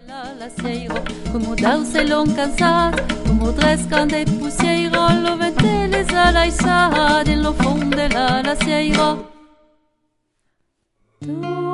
Como darse l'on cansat, como trescan de pusieiro, lo venteles a la isad en lo fondo de la sieiro.